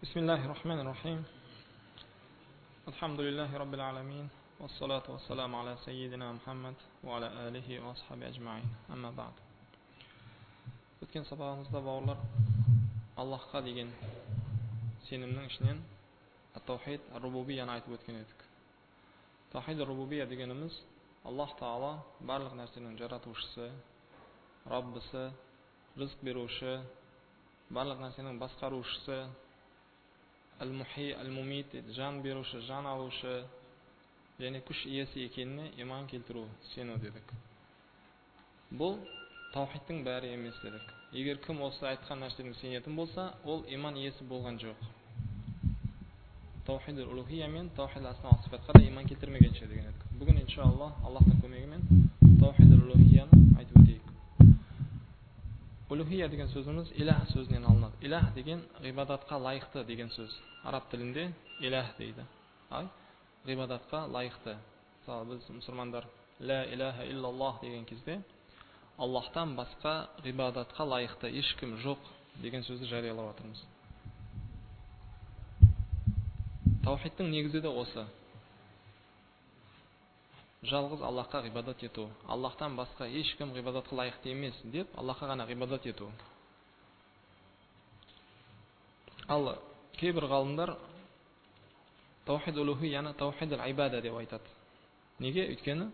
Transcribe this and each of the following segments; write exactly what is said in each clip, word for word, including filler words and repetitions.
بسم الله الرحمن الرحيم. الحمد لله رب العالمين والصلاة والسلام على سيدنا محمد وعلى آله وأصحابه أجمعين. أما بعد. Өткен сабағымызда бауырлар Аллахқа деген сенімнің ішінен ат-таухид ар-рубубияны айтып өткен едік. Таухид ар-рубубия дегеніміз Аллах Таала барлық нәрсенің жаратушысы, Раббысы, рызық беруші, барлық нәрсенің басқарушысы, Әл-Мухи, Әл-Мумит, жан беруші, жан алушы, және күш иесі екеніне иман келтіру, сену дедік. Бұл таухидтың бәрі емес дедік. Егер кім осы айтқан нәрсенің сенетін болса, ол иман иесі болған жоқ. Таухид ул-улухия мен таухид асма ва сифатқа да иман келтірмегенше деген едік. Бүгін иншаллах Аллахтың көмегімен таухид ул-улухияны айтып өтейік. Улухия деген сөзіміз илах сөзінен алынады. Илах деген ғибадатқа лайықты деген сөз. Араб тілінде илах дейді. Ай, ғибадатқа лайықты. Мысалы біз мұсылмандар ла илаха иллаллах деген кезде Аллахтан басқа ғибадатқа лайықты ешкім жоқ деген сөзді жариялап отырмыз. Таухидтың негізі де осы. Жалғыз Аллахқа ғибадат ету. Аллахтан басқа ешкім ғибадатқа лайықты емес деп, Аллахқа ғана ғибадат ету. Ал кейбір ғалымдар таухид улухияны таухид ал-ибада деп айтады. Неге? Өйткені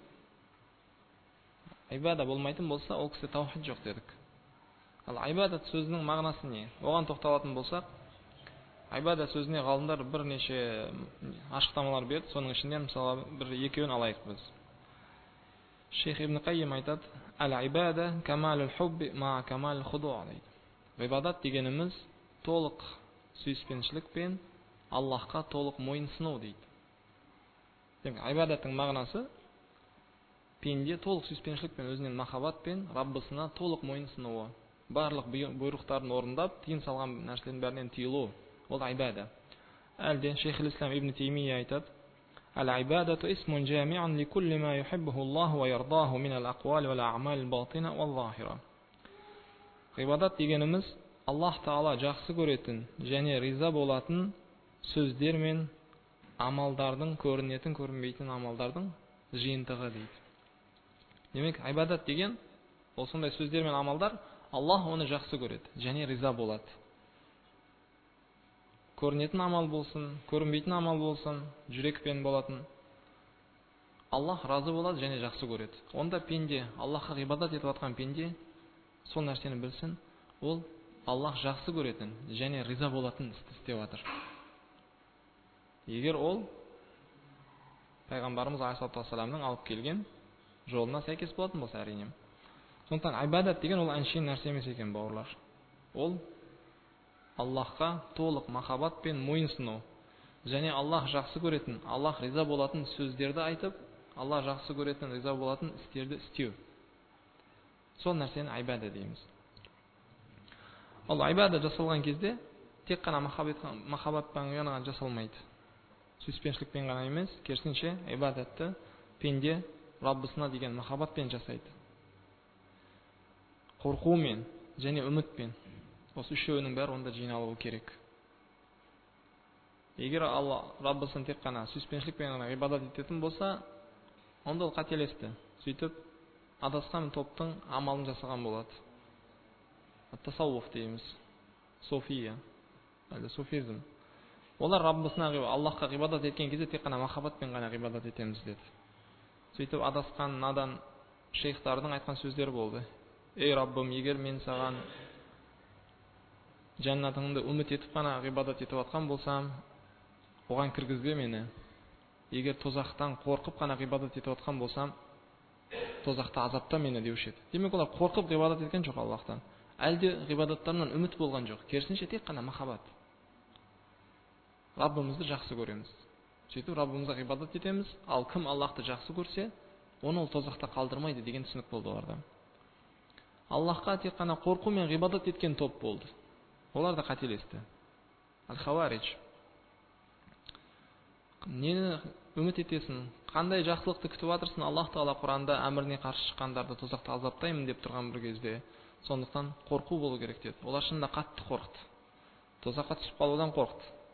ибада болмайтын болса, ол кісі таухид жоқ дедік. Ал ибадат сөзінің мағынасы не? Оған тоқталатын болсақ, ибада сөзіне ғалымдар бірнеше ашықтамалар берді. Соның ішінен мысалы бір екеуін алайық біз. Шейх Ибн Қайим айтады: "Ал-ибада камалул хубби ма камал худуъ" дейді. Ғибадат дегеніміз толық сүйіспеншілік пен Аллахқа толық мойынсыну дейді. Демек, ибадаттың мағынасы пенде толық сүйіспеншілік пен өзінен махаббат пен Раббысына толық мойынсынуы, барлық бұйрықтарын орындап, тыйым салған нәрселердің бәрінен тыйылу. Ол ибада. Әлде Шейх ил-Ислам Ибн Теймия айтады: "Ал-ибадату исмун джами'ун ли кулли ма юхиббуху Аллаху ва ярдаху мин ал-аквали вал а'мали ал-батина вал-захира." Ғибадат дегеніміз Аллах Таала жақсы көретін және риза болатын сөздер мен амалдардың, көрінетін, көрінбейтін амалдардың жиынтығы дейді. Демек, ибадат деген ол сондай сөздер мен амалдар, Аллах оны жақсы көреді және риза болады. Көрінетін амал болсын, көрінбейтін амал болсын, жүрекпен болатын, Аллах разы болады және жақсы көреді. Онда пенде, Аллахқа ғибадат етіп атқан пенде сол нәрсені білсін, ол Аллах жақсы көретін және риза болатын істі істеп жатыр. Егер ол пайғамбарымыз алейхиссалату вассаламның алып келген жолына сәйкес болатын болса, әрине. Сондықтан ибадат деген ол әншейін нәрсе емес екен, бауырлар. Ол Аллахқа толық махаббат пен мойынсыну және Аллах жақсы көретін, Аллах риза болатын сөздерді айтып, Аллах жақсы көретін, риза болатын істерді істеу. Сол нәрсені ибада дейміз. Ал ибада жасалған кезде тек қана махаббатпен ғана жасалмайды. Сүйіспеншілікпен ғана емес, керісінше ибадатты пенде Раббысына деген махаббатпен жасайды. Қорқумен және үмітпен. Осы үшеуінің бәрі онда жиналуы керек. Егер Алла Раббысын тек қана сүйіспеншілікпен ғана ибадат ететін болса, онда ол қателесті. Сөйтіп, адасқан топтың амалын жасаған болады. Ат-тасауф дейміз. София, әлде суфизм. Олар Раббысына, Аллахқа ғибадат еткен кезде тек қана махаббатпен ғана ғибадат етеміз деді. Сөйтіп, адасқан надан шейхтардың айтқан сөздері болды. Ей Раббым, егер мен саған жәннатыңды үміт етіп қана ғибадат етіп атқан болсам, оған кіргізбе мені. Егер тозақтан қорқып қана ғибадат етіп атқан болсам, тозақта азапта мені деуші еді. Демек, олар қорқып ғибадат еткен жоқ Аллахтан. Әлде ғибадаттарынан үміт болған жоқ. Керісінше тек қана махаббат. Раббымызды жақсы көреміз. Сөйтіп, Раббымызға ғибадат етеміз, ал кім Аллахты жақсы көрсе, оны ол тозақта қалдырмайды деген түсінік болды оларда. Аллахқа тек қана қорқу мен ғибадат еткен топ болды. Олар да қателесті. Ал-Хаваридж. Нені үміт етесің? Қандай жақсылықты күтіп жатырсың? Аллах Таала Құранда әміріне қарсы шыққандарды тозақта азаптаймын деп тұрған бір кезде. Сондықтан қорқу болу керек деді. Олар шынында қатты қорқты. Тозаққа түсіп қалудан қорқты.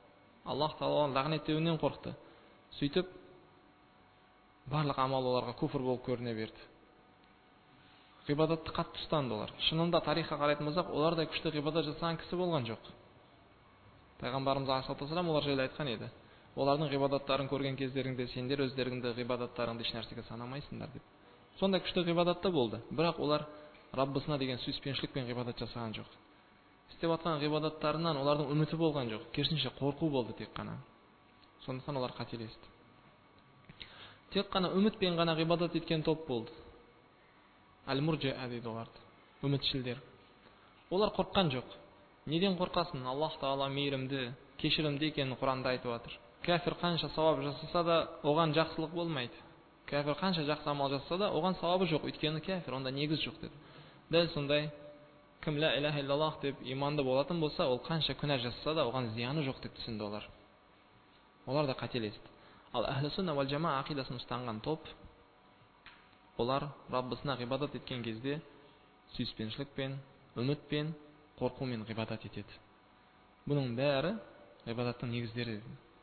Аллах Тағала лағнеттеуінен қорқты. Сөйтіп барлық амал оларға күфір болып көріне берді. Ғибадатты қатты ұстанды олар. Шынында тарихқа қарайтын болсақ, олардай күшті ғибадат жасаған кісі болған жоқ. Пайғамбарымыз алейхиссалату вассалам олар жайлы айтқан еді. Олардың ғибадаттарын көрген кездеріңде сендер өздеріңді ғибадаттарыңды еш нәрсеге санамайсыңдар деп. Сондай күшті ғибадатта болды, бірақ олар Раббысына деген сүйіспеншілікпен ғибадат жасаған жоқ. Істеп жатқан ғибадаттарынан олардың үміті болған жоқ, керісінше қорқу болды тек қана. Сондықтан олар қателесті. Тек қана үмітпен ғана ғибадат еткен топ болды. Әл-Мурджиа дейді оларды, үмітшілдер. Олар қорққан жоқ. Неден қорқасын? Аллах Тағала мейірімді, кешірімді екенін Құранда айтып жатыр. Кәфір қанша сауап жасаса да, оған жақсылық болмайды. Кәфір қанша жақсы амал жасаса да, оған сауабы жоқ, өйткені кәфір, онда негіз жоқ деді. Дәл сондай, кім ла иляха иллаллах деп иманды болатын болса, ол қанша күнә жасаса да, оған зияны жоқ деп түсінді олар. Олар да қателесті. Ал әхлі сүнна вал жамаа ақидасын ұстанған топ, олар Раббысына ғибадат еткен кезде сүйіспеншілікпен, үмітпен, қорқумен ғибадат етеді. Бұның бәрі ғибадаттың негіздері.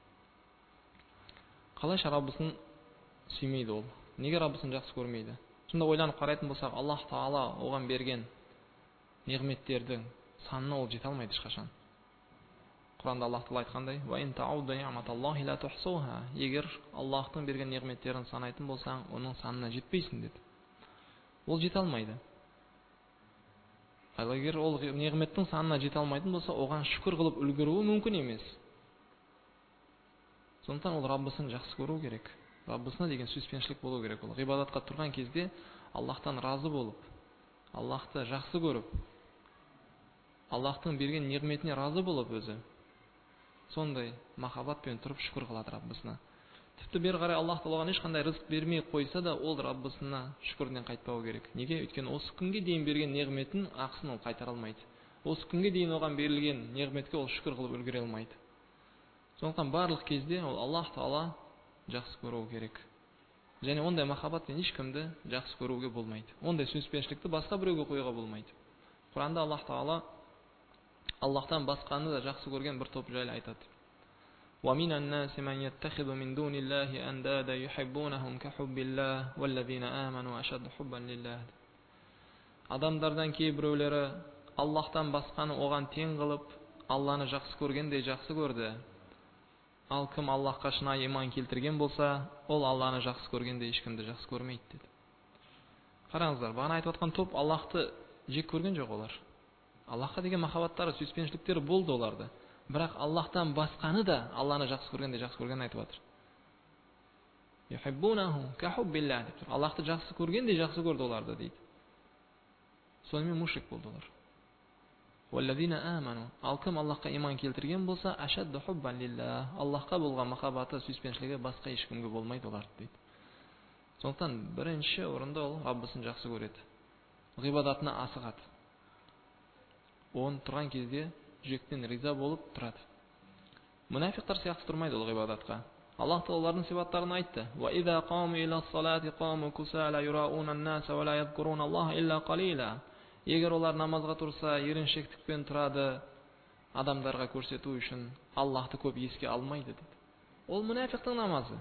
Қалайша Раббысын сүймейді ол? Неге Раббысын жақсы көрмейді? Сонда ойланып қарайтын болсақ, Аллах Тағала оған берген неғметтердің санына ол жете алмайды ешқашан. Құранда Аллах Тағала айтқандай: "Ва ин таудду ниъматаллахи ла тухсуха". Егер Аллахтың берген неғметтерін санайтын болсаң, оның санына жетпейсің деді. Ол жете алмайды. Ал егер ол неғметтің санына жете алмайтын болса, оған шүкір қылып үлгеруі мүмкін емес. Сондықтан ол Раббысын жақсы көру керек. Раббысына деген сүйіспеншілік болу керек. Ол ғибадатқа тұрған кезде Аллахтан разы болып, Аллахты жақсы көріп, Аллахтың берген неғметіне разы болып өзі, сондай махаббатпен тұрып шүкір қылады Раббысына. Тіпті бері қарай Аллах Тағала ешқандай рызық бермей қойса да, ол Раббысына шүкірден қайтпау керек. Неге? Өйткені осы күнге дейін берген неғметін ақысын ол қайтара алмайды. Осы күнге дейін оған берілген неғметке ол шүкір қылып үлгере алмайды. Сондықтан барлық кезде ол Аллах Тағала жақсы көру керек. Және ондай махаббатпен ешкімді жақсы көруге болмайды. Ондай сүйіспеншілікті басқа біреуге қоюға болмайды. Құранда Аллах Тағала Аллахтан басқаны да жақсы көрген бір топ жайлы айтады. وَمِنَ النَّاسِ مَنْ يَتَّخِذُ مِنْ دُونِ اللَّهِ أَنْدَادًا يُحِبُّونَهُمْ كَحُبِّ اللَّهِ وَالَّذِينَ آمَنُوا أَشَدُّ حُبًّا لِلَّهِ. Адамдардан кейбіреулері Аллахтан басқаны оған тең қылып, Алланы жақсы көргендей жақсы көрді. Ал кім Аллахқа шынайы иман келтірген болса, ол Алланы жақсы көргенде ешкімді жақсы көрмейді деді. Қараңыздар, бағана айтып отқан топ Аллахты жек көрген жоқ олар. Аллахқа деген махаббаттары, сүйіспеншіліктері болды оларды. Бірақ Аллахтан басқаны да Алланы жақсы көргенде жақсы көргенін айтып жатыр. Юхиббунаху кахуббиллах деп тұр. Аллахты жақсы көргенде жақсы көрді оларды дейді. Сонымен мушрик болды олар. وَالَّذِينَ آمَنُوا. Ал кім Аллахқа иман келтірген болса, ашадду хуббан лиллах. Аллахқа болған махаббаты, сүйіспеншілігі басқа ешкімге болмайды оларды дейді. Сондықтан бірінші орында ол Раббысын жақсы көреді. Ғибадатына асығады. Он тұрған кезде жүректен риза болып тұрады. Мұнафиқтар сияқты тұрмайды ол ғибадатқа. Аллах Тағала олардың сипаттарын айтты. وَإِذَا قَامُوا إِلَى الصَّلَاةِ قَامُوا كُسَالَى يُرَاءُونَ النَّاسَ وَلَا يَذْكُرُونَ اللَّهَ إِلَّا قَلِيلًا. Егер олар намазға тұрса, еріншектікпен тұрады, адамдарға көрсету үшін Аллахты көп еске алмайды деді. Ол мұнафиқтың намазы.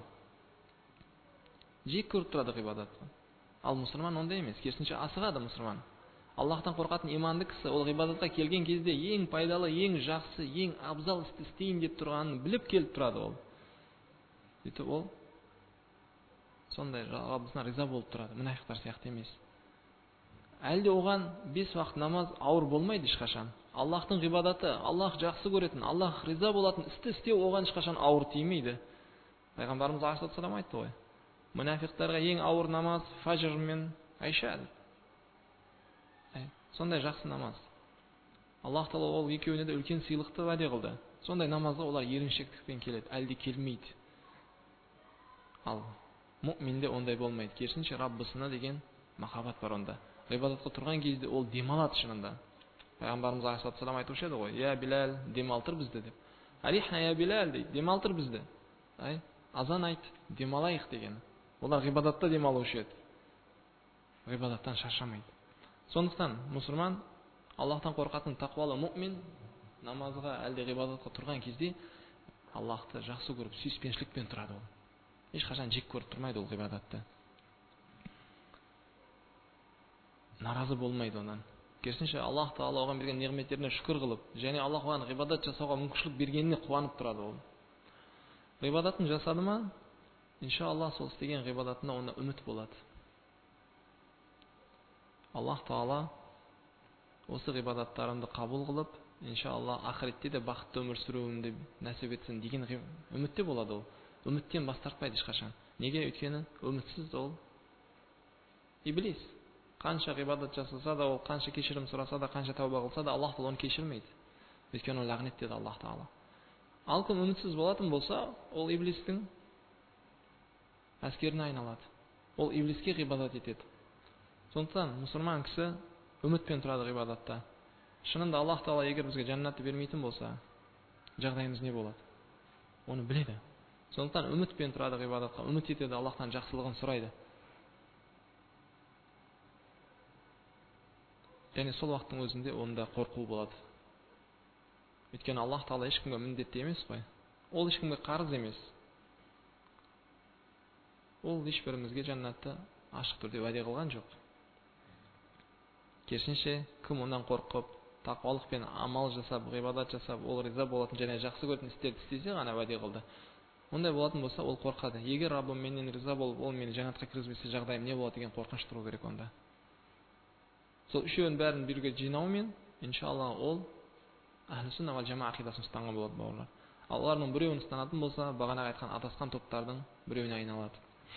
Жек көріп тұрады ғибадатты. Ал мұсылман ондай емес, керісінше асығады мұсылман. Аллахтан қорқатын иманды кісі ол ғибадатқа келген кезде ең пайдалы, ең жақсы, ең абзал істі істейін деп тұрғанын біліп келіп тұрады ол. Сөйтіп ол сондай Раббысына риза болып тұрады, мұнафиқтар сияқты емес. Әлде оған бес уақыт намаз ауыр болмайды ешқашан. Аллахтың ғибадаты, Аллах жақсы көретін, Аллах риза болатын істі істеу оған ешқашан ауыр тимейді. Пайғамбарымыз алейхиссалам айтты ғой. Мұнафиқтарға ең ауыр намаз фажр мен айша. Сондай жақсы намаз. Аллах Тағала ол екеуіне де үлкен сыйлықты уәде қылды. Сондай намазға олар еріншектікпен келеді, әлде келмейді. Ал мұъминде ондай болмайды. Керісінше Раббысына деген махаббат бар онда. Ғибадатқа тұрған кезде ол демалады шынында. Пайғамбарымыз алейхиссалам айтушы еді ғой: "Я Билал, демалтыр бізді" деп. "Арихна я Билал" дейді, демалтыр бізді. Ай, азан айт, демалайық деген. Олар ғибадатта демалушы еді. Ғибадаттан шаршамайды. Сондықтан мұсылман, Аллахтан қорқатын тақуалы мұъмин намазға әлде ғибадатқа тұрған кезде Аллахты жақсы көріп, сүйіспеншілікпен тұрады ол. Ешқашан жек көріп тұрмайды ол ғибадатты. Наразы болмайды онан. Керісінше Аллах Тағала оған берген неғметтеріне шүкір қылып, және Аллах оған ғибадат жасауға мүмкіншілік бергеніне қуанып тұрады ол. Ғибадатын жасады ма, иншаллах сол істеген ғибадатына онда үміт болады. Аллах Тағала осы ғибадаттарымды қабыл қылып, иншаллах ақыретте де бақытты өмір сүруімді нәсіп етсін деген үмітте болады ол. Үміттен бас тартпайды ешқашан. Неге? Өйткені үмітсіз ол иблис. Қанша ғибадат жасаса да, ол қанша кешірім сұраса да, қанша тәуба қылса да, Аллах оны кешірмейді. Өйткені ол лағнет деді Аллах Тағала. Ал кім үмітсіз болатын болса, ол иблистің әскеріне айналады. Ол иблиске ғибадат етеді. Сондықтан мұсылман кісі үмітпен тұрады ғибадатта. Шынында Аллах Тағала егер бізге жәннатты бермейтін болса, жағдайымыз не болады? Оны біледі. Сондықтан үмітпен тұрады ғибадатқа, үміт етеді, Аллахтан жақсылығын сұрайды. Және сол уақыттың өзінде онда қорқу болады. Өйткені Аллах Тағала ешкімге міндетті емес қой. Ол ешкімге қарыз емес. Ол ешбірімізге жәннатты ашық түрде уәде қылған жоқ. Керісінше, кім ондан қорқып, тақуалықпен амал жасап, ғибадат жасап, ол риза болатын және жақсы көретін істерді істесе ғана уәде қылды. Ондай болатын болса, ол қорқады. Егер Раббым менен риза болып, ол мені жәннатқа кіргізбесе, жағдайым не болады деген қорқыныш тұру керек онда. Сол үшеуін бәрін бірге жинаумен, иншаллах, ол әхлі сүнна вал жама ақидасын ұстанған болады, бауырлар. Ал олардың біреуін ұстанатын болса, бағанағы айтқан адасқан топтардың біреуіне айналады.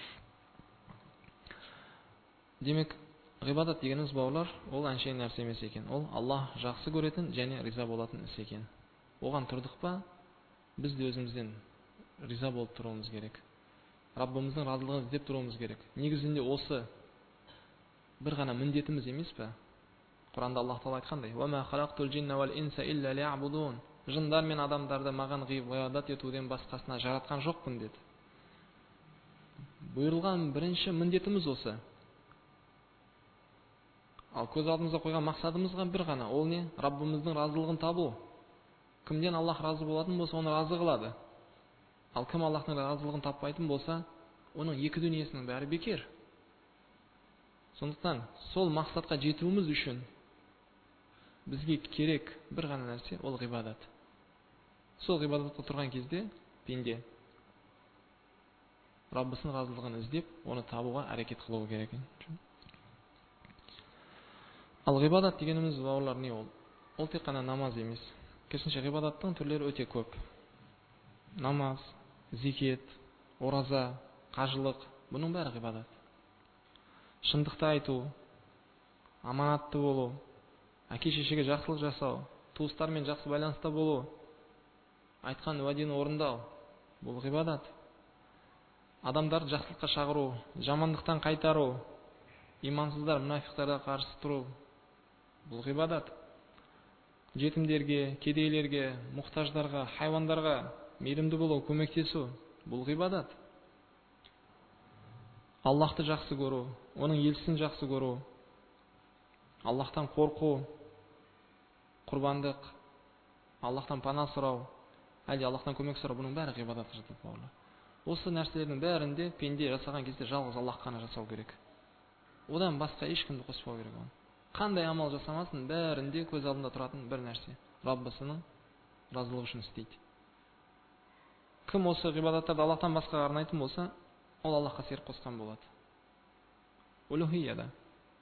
Демек, ғибадат дегеніміз, бауырлар, ол әншейін нәрсе емес екен. Ол Аллах жақсы көретін және риза болатын іс екен. Оған тұрдық па, біз де өзімізден риза болып тұруымыз керек. Раббымыздың разылығын іздеп тұруымыз керек. Негізінде осы бір ғана міндетіміз емес пе? Құранда Аллах Тағала айтқандай: "Ва ма халақтул джинна вал инса илля ли'абудун." Жындар мен адамдарды маған ғибадат етуден басқасына жаратқан жоқпын деді. Бұйырылған бірінші міндетіміз осы. Ал көз алдымызға қойған мақсатымызға бір ғана, ол не? Раббымыздың разылығын табу. Кімден Аллах разы болатын болса, оны разы қылады. Ал кім Аллахтың разылығын таппайтын болса, оның екі дүниесінің бәрі бекер. Сондықтан сол мақсатқа жетуіміз үшін бізге керек бір ғана нәрсе, ол ғибадат. Сол ғибадатқа тұрған кезде пенде Раббысының разылығын іздеп, оны табуға әрекет қылу керек. Ал ғибадат дегеніміз, бауырлар, не ол? Ол тек қана намаз емес. Керісінше ғибадаттың түрлері өте көп. Намаз, зекет, ораза, қажылық, бұның бәрі ғибадат. Шындықты айту, аманатты болу, әке-шешеге жақсылық жасау, туыстармен жақсы байланыста болу, айтқан уәдені орындау, бұл ғибадат. Адамдарды жақсылыққа шақыру, жамандықтан қайтару, имансыздар, мұнафиқтарға қарсы тұру, бұл ғибадат. Жетімдерге, кедейлерге, мұқтаждарға, хайуандарға мейірімді болу, көмектесу, бұл ғибадат. Аллахты жақсы көру, оның елшісін жақсы көру, Аллахтан қорқу, құрбандық, Аллахтан пана сұрау, әлде Аллахтан көмек сұрау, бұның бәрі ғибадатқа жатады, бауырлар. Осы нәрселердің бәрінде пенде жасаған кезде жалғыз Аллах қана жасау керек. Одан басқа ешкімді қоспау керек. Қандай амал жасамасын, бәрінде көз алдында тұратын бір нәрсе: Раббысының разылығы үшін істейді. Кім осы ғибадаттарды Аллахтан басқаға арнайтын болса, ол Аллахқа серік қосқан болады. Улухияда.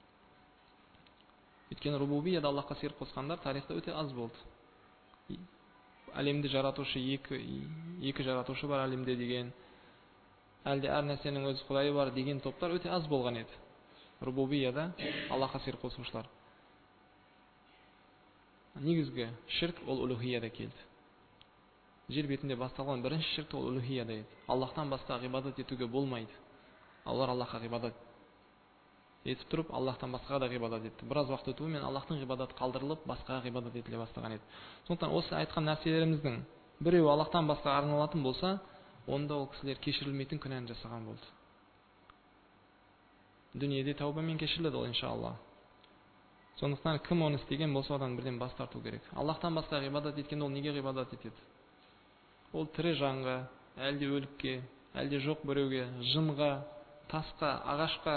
Өйткені рубубияда Аллахқа серік қосқандар тарихта өте аз болды. Әлемді жаратушы екі, екі жаратушы бар әлемде деген, әлде әр нәрсенің өз құдайы бар деген топтар өте аз болған еді. Рубубияда Аллахқа серік қосушылар. Негізгі ширк ол улухияда келді. Жер бетінде басталған бірінші ширк ол улухияда еді. Аллахтан басқа ғибадат етуге болмайды. Олар Аллахқа ғибадат етіп тұрып, Аллахтан басқаға да ғибадат етті. Біраз уақыт өтуімен Аллахтың ғибадаты қалдырылып, басқаға ғибадат етіле бастаған еді. Сондықтан осы айтқан нәрселеріміздің біреуі Аллахтан басқа арналатын болса, онда ол кісілер кешірілмейтін күнәні жасаған болды. Дүниеде тәубамен кешіріледі ол, иншаллах. Сондықтан кім оны істеген болса, одан бірден бас тарту керек. Аллахтан басқа ғибадат еткен ол неге ғибадат етеді? ол тірі жанға, әлде өлікке, әлде жоқ біреуге, жынға, тасқа, ағашқа,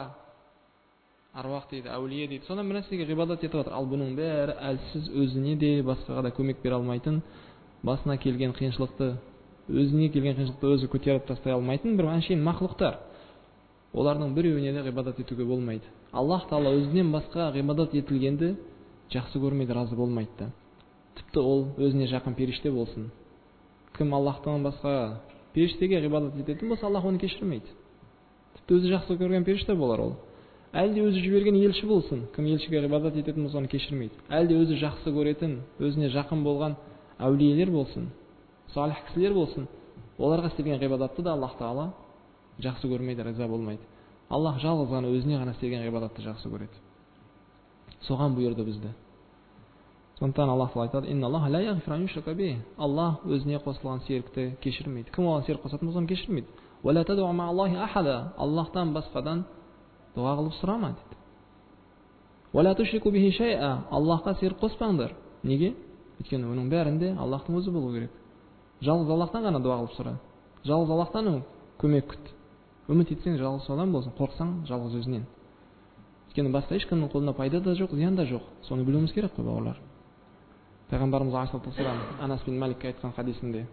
аруақ дейді, әулие дейді, содан бір нәрсеге ғибадат етіп отыр. Ал бұның бәрі әлсіз, өзіне де басқаға да көмек бере алмайтын, басына келген қиыншылықты, өзіне келген қиыншылықты өзі көтеріп тастай алмайтын бір әншейін мақлұқтар. Олардың біреуіне де ғибадат етуге болмайды. Аллах Тағала өзінен басқа ғибадат етілгенді жақсы көрмейді, разы болмайды да. Тіпті ол өзіне жақын періште болсын. Кім Аллахтан басқа періштеге ғибадат ететін болса, Аллах оны кешірмейді. Тіпті өзі жақсы көрген періште болар ол. Әлде өзі жіберген елші болсын, кім елшіге ғибадат ететін болса, оны кешірмейді. Әлде өзі жақсы көретін, өзіне жақын болған әулиелер болсын, салих кісілер болсын, оларға істелген ғибадатты да Аллах Тағала жақсы көрмейді, риза болмайды. Аллах жалғыз ғана өзіне ғана істелген ғибадатты жақсы көреді. Соған бұйырды бізді. Сондықтан Аллах Тағала айтады: "Инналлаха ла яғфиру ан юшрака бихи". Аллах өзіне қосылған серікті кешірмейді. Кім оған серік қосатын болса, оны кешірмейді. "Ва ла тадъу ма Аллахи ахада". Аллахтан басқадан дуа қылып сұрама дейді. "Ва ла тушрику бихи шай'a". Аллахқа серік қоспаңдар. Неге? Өйткені оның бәрінде Аллахтың өзі болу керек. Жалғыз Аллахтан ғана дуа қылып сұра. Жалғыз Аллахтан көмек күт. Үміт етсең жалғыз содан болсын, қорықсаң жалғыз өзінен. Өйткені басқа ешкімнің қолында пайда да жоқ, зиян да жоқ. Соны білуіміз керек қой, бауырлар. Пайғамбарымыз алейхиссалату вассалам Анас бин Маликке айтқан хадисінде: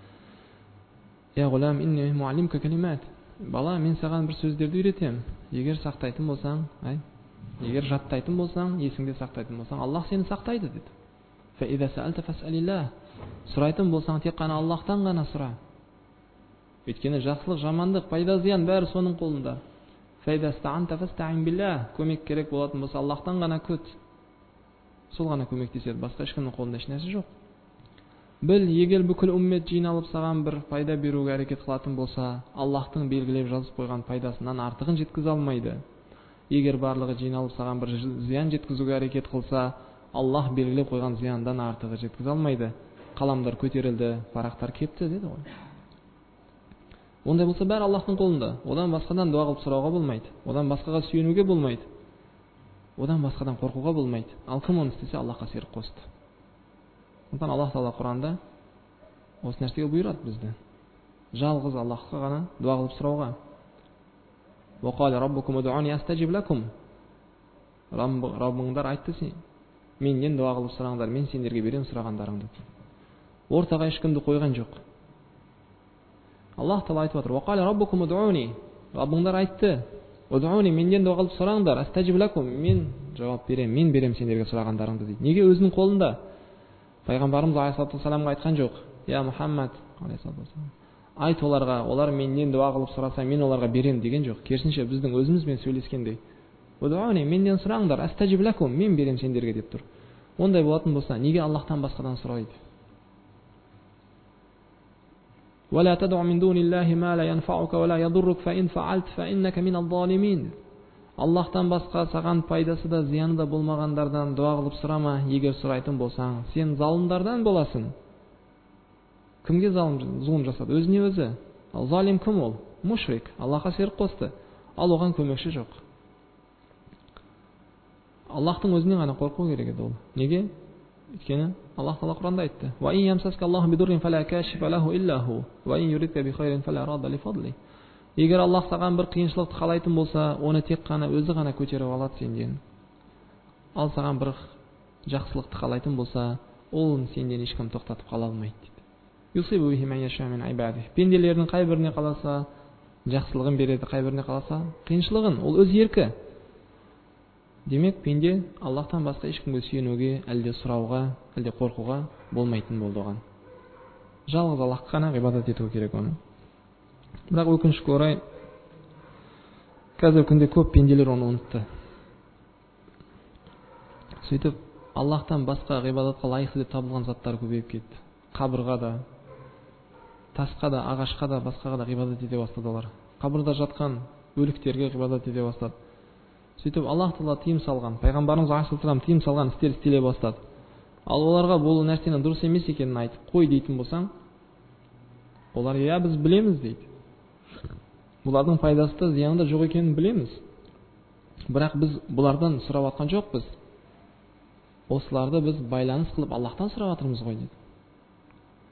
"Я ғулам, инни муаллимка калимат". Бала, мен саған бір сөздерді үйретем. Егер сақтайтын болсаң, ай, егер жаттайтын болсаң, есіңде сақтайтын болсаң, Аллах сені сақтайды дейді. "Фа иза саалта фасалилlah". Сұрайтын болсаң, тек қана Аллахтан ғана сұра. Өйткені жақсылық, жамандық, пайда, зиян бәрі соның қолында. "Фа иза стаанта фастаин билlah". Көмек керек болатын болса, Аллахтан ғана күт. Сол ғана көмектеседі, басқа ешкімнің қолында еш нәрсе жоқ. Біл, егер бүкіл уммет жиналып саған бір пайда беруге әрекет қылатын болса, Аллахтың белгілеп жазып қойған пайдасынан артығын жеткізе алмайды. Егер барлығы жиналып саған бір зиян жеткізуге әрекет қылса, Аллах белгілеп қойған зияндан артығы жеткізе алмайды. Қаламдар көтерілді, парақтар кепті деді ғой. Ондай болса бәрі Аллахтың қолында. Одан басқадан дуа қылып сұрауға болмайды. Одан басқаға сүйенуге болмайды. Одан басқадан қорқуға болмайды. Ал кім оны істесе, Аллахқа серік қосты. Сондықтан Аллах Тағала Құранда осы нәрсеге бұйырады бізді. Жалғыз Аллахқа ғана дуа қылып сұрауға. "Вақала раббукум уд'уни астажиб лакум". Раббыңдар айтты сен, менен дуа қылып сұраңдар, мен сендерге берем сұрағандарыңды. Ортаға ешкімді қойған жоқ. Аллах Тағала айтып отыр: "Вақала раббукум уд'уни". Раббыңдар айтты: "Уд'уни, менен дуа қылып сұраңдар, астажиб лакум". Мен жауап берем, мен берем сендерге сұрағандарыңды дейді. Неге? Өзінің қолында. Пайғамбарымыз алейхиссалату вассаламға айтқан жоқ: "Я Мұхаммад", алейхиссалату вассалам, "айт оларға, олар менен дуа қылып сұраса, мен оларға берем" деген жоқ. Керісінше біздің өзімізбен сөйлескендей: "Уд'уни, менен сұраңдар, астажиб лакум", мен берем сендерге деп тұр. Ондай болатын болса, неге Аллахтан басқадан сұрайды? "Ва ла тад'у мин дуниллахи ма ла янфа'ука ва ла ядуррук, фа ин фа'алт фа иннака миназ залимин". Аллахтан басқа саған пайдасы да, зияны да болмағандардан дуа қылып сұрама. Егер сұрайтын болсаң, сен залымдардан боласың. Кімге залым, зұлым жасады? Өзіне өзі. Ал залим кім ол? Мушрик. Аллахқа серік қосты. Ал оған көмекші жоқ. Аллахтың өзінен ғана қорқу керек еді ол. Неге? Өйткені Аллах Тағала Құранда айтты: "Ва ин ямсаска Аллаху бидуррин фала кашифа лаху илля ху, ва ин юридка би хайрин фала радда ли фадли". Егер Аллах саған бір қиыншылықты қалайтын болса, оны тек қана өзі ғана көтеріп алады сенден. Ал саған бір жақсылықты қалайтын болса, ол сенден ешкім тоқтатып қала алмайды дейді. "Юсибу бихи ман яша мин ибадихи". Пенделердің қай біріне қаласа жақсылығын береді, қай біріне қаласа қиыншылығын, ол өз еркі. Демек, пенде Аллахтан басқа ешкімге сүйенуге, әлде сұрауға, әлде қорқуға болмайтын болды оған. Жалғыз Аллахқа ғана ғибадат ету керек оны. Бірақ өкінішке орай, қазіргі күнде көп пенделер оны ұмытты. Сөйтіп, Аллахтан басқа ғибадатқа лайықты деп табылған заттар көбейіп кетті. Қабырға да, тасқа да, ағашқа да, басқаға да ғибадат ете бастады олар. Қабырда жатқан өліктерге ғибадат ете бастады. Сөйтіп, Аллах Тағала тыйым салған, пайғамбарымыз алейхиссалам тыйым салған істер істеле бастады. Ал оларға бұл нәрсенің дұрыс емес екенін айтып қой дейтін болсаң, олар: "Я, біз білеміз" дейді. Бұлардың пайдасы да, зияны да жоқ екенін білеміз. Бірақ біз бұлардан сұрап атқан жоқпыз. Осыларды біз байланыс қылып Аллахтан сұрап атырмыз ғой дейді.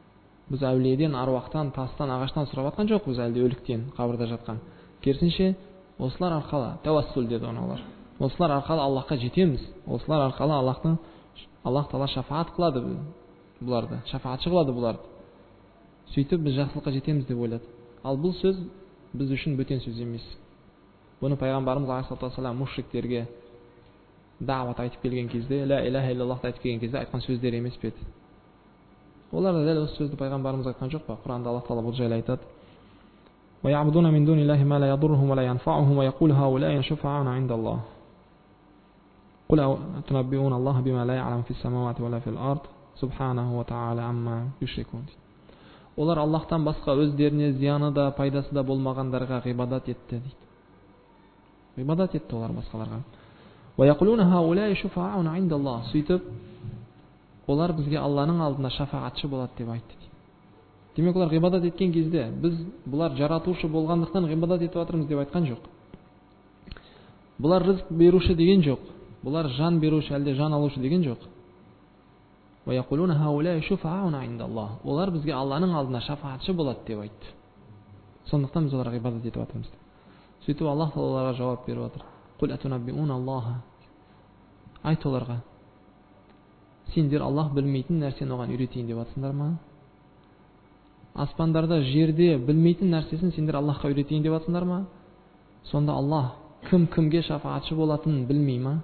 Біз әулиеден, аруақтан, тастан, ағаштан сұрап жатқан жоқпыз, әлде өліктен, қабірде жатқан. Керісінше, осылар арқылы тәуассул деді оны олар. Осылар арқылы Аллахқа жетеміз. Осылар арқылы Аллахтың Аллах Тағала шафаат қылады бұларды, шафаатшы қылады бұларды. Сөйтіп біз жақсылыққа жетеміз деп ойлады. Ал бұл сөз біз үшін бөтен сөз емес. Бұны пайғамбарымыз алейхиссалату вассалам мушриктерге даъват айтып келген кезде, ла иляха иллаллахты айтып келген кезде айтқан сөздер емес пе еді? Олар да дәл осы сөзді пайғамбарымыз айтқан жоқ па? Құранда Аллах Тағала бұл жайлы айтады. وَيَعْبُدُونَ مِن دُونِ اللَّهِ مَا لَا يَضُرُّهُمْ وَلَا يَنفَعُهُمْ وَيَقُولُ هَؤُلَاءِ شُفَعَاؤُنَا عِندَ اللَّهِ قُلْ أَتُنَبِّئُونَ اللَّهَ بِمَا لَا يَعْلَمُ فِي السَّمَاوَاتِ وَلَا فِي الْأَرْضِ سُبْحَانَهُ وَتَعَالَى عَمَّا يُشْرِكُونَ. Олар Аллахтан басқа өздеріне зияны да, пайдасы да болмағандарға ғибадат етті дейді. Ғибадат етті олар басқаларға. وَيَقُولُونَ هَؤُلَاءِ شُفَعَاؤُنَا عِندَ اللَّهِ. Сөйтіп, олар бізге Алланың алдында шафаатшы болады деп айтты дейді. Демек олар ғибадат еткен кезде біз бұлар жаратушы болғандықтан ғибадат етіп жатырмыз деп айтқан жоқ. Бұлар рызық беруші деген жоқ. Бұлар жан беруші, әлде жан алушы деген жоқ. وَيَقُولُونَ هَؤُلَاءِ شُفَعَاؤُنَا عِندَ اللَّهِ. Олар бізге Алланың алдында шафаатшы болады деп айтты. Сондықтан біз оларға ғибадат етіп жатырмыз. Сөйтіп Аллах Тағалаға жауап беріп жатыр. قُلْ أَتُنَبِّئُونَ اللَّهَ. Айт оларға, сендер Аллах білмейтін нәрсені оған үйретейін деп жатсыңдар ма? Аспандарда, жерде білмейтін нәрсесін сендер Аллахқа үйретейін деп жатсыңдар ма? Сонда Аллах кім кімге шафаатшы болатынын білмей ма?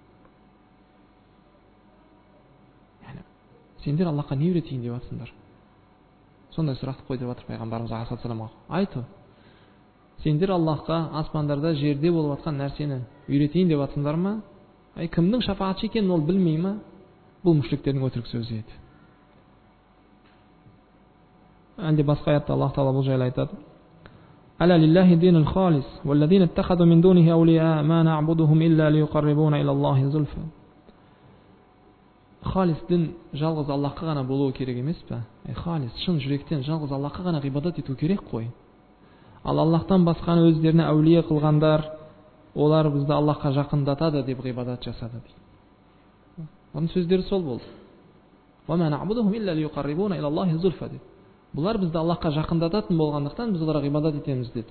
Яғни, сендер Аллахқа не үйретейін деп жатсыңдар? Сондай сұрақты қойдырып жатыр пайғамбарымыз алейхиссаламға. Айтты, сендер Аллахқа аспандарда, жерде болып жатқан нәрсені үйретейін деп жатсыңдар ма? Ай, кімнің шафаатшы екенін ол білмей ма? Бұл мушриктердің өтірік сөзі еді. Әлде басқа аятта Аллах Тағала бұл жайлы айтады. Аля лиллахи динул халис, валлазина иттахаду мин дунихи аулия, ма нa'будухум илля лиюқаррибуна илаллахи зульфа. Халис дин жалғыз Аллахқа ғана болуы керек емес пе? Ай, халис, шын жүректен жалғыз Аллахқа ғана ғибадат ету керек қой. Ал Аллахтан басқаны өздеріне әулие қылғандар, олар бізді Аллахқа жақындатады деп ғибадат жасады дейді. Оның сөздері сол болды. Ва ма нa'будухум илля лиюқаррибуна илаллахи зульфа дейді. Бұлар бізді Аллахқа жақындататын болғандықтан біз оларға ғибадат етеміз деді.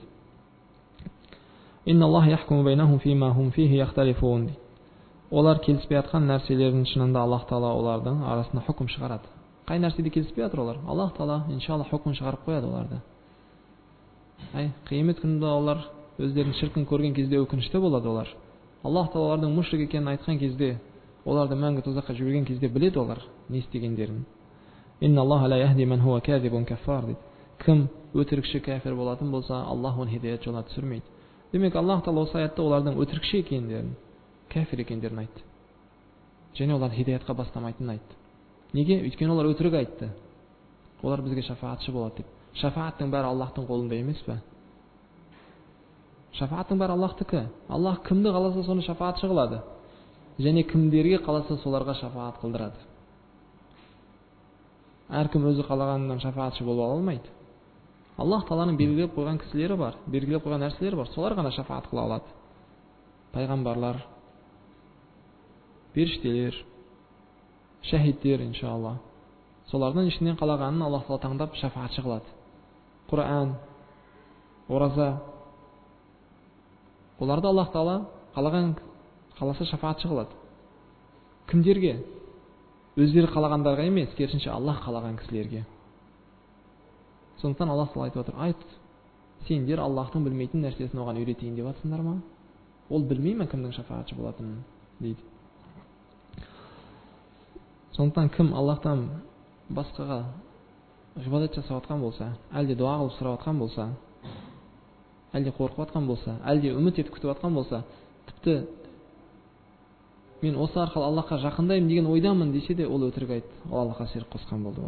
Инна Аллах яхкуму байнахум фима хум фихи яхталифун. Олар келіспей жатқан нәрселердің шынында Аллах Тағала олардың арасында хукм шығарады. Қай нәрседе келіспей жатыр олар? Аллах Тағала иншалла хукм шығарып қояды оларды. Ай, қиямет күнінде олар өздерінің шіркін көрген кезде өкінішті болады олар. Аллах Тағала олардың мушрик екенін айтқан кезде, оларды мәңгі тозаққа жіберген кезде біледі олар не істегендерін. Инна Аллаха ла яхди ман хуа казибун каффар. Кім өтірікші кәфір болатын болса, Аллах оны хидаят жолына түсірмейді. Демек Аллах Тағала осы аятта олардың өтірікші екендерін, кәфір екендерін айтты. Және олар хидаятқа бастамайтынын айтты. Неге? Өйткені олар өтірік айтты. Олар бізге шафаатшы болады деп. Шафааттың бәрі Аллахтың қолында емес пе? Шафааттың бәрі Аллахтікі. Аллах кімді қаласа соны шафаатшы қылады. Және кімдерге қаласа соларға шафаат қылдырады. Әркім өзі қалағаннан шафаатшы болып ала алмайды. Аллах Тағаланың белгілеп қойған кісілері бар, белгілеп қойған нәрселері бар. Солар ғана шафаат қыла алады. Пайғамбарлар, періштелер, шахидтер, иншалла. Солардың ішінен қалағанын Аллах Тағала таңдап шафаатшы қылады. Құран, ораза. Оларды Аллах Тағала қалаған қаласа шафаатшы қылады. Кімдерге? Өздері қалағандарға емес, керісінше Аллах қалаған кісілерге. Сондықтан Аллах Тағала айтып отыр: айт, сендер Аллахтың білмейтін нәрсесін оған үйретейін деп жатсыңдар ма? Ол білмей ме кімнің шафаатшы болатынын дейді. Сондықтан кім Аллахтан басқаға ғибадат жасап жатқан болса, әлде дуа қылып сұрап жатқан болса, әлде қорқып жатқан болса, әлде үміт етіп күтіп жатқан болса, тіпті мен осы арқылы Аллахқа жақындаймын деген ойдамын десе де, ол өтірік айтты. Ол Аллахқа ширк қосқан болды.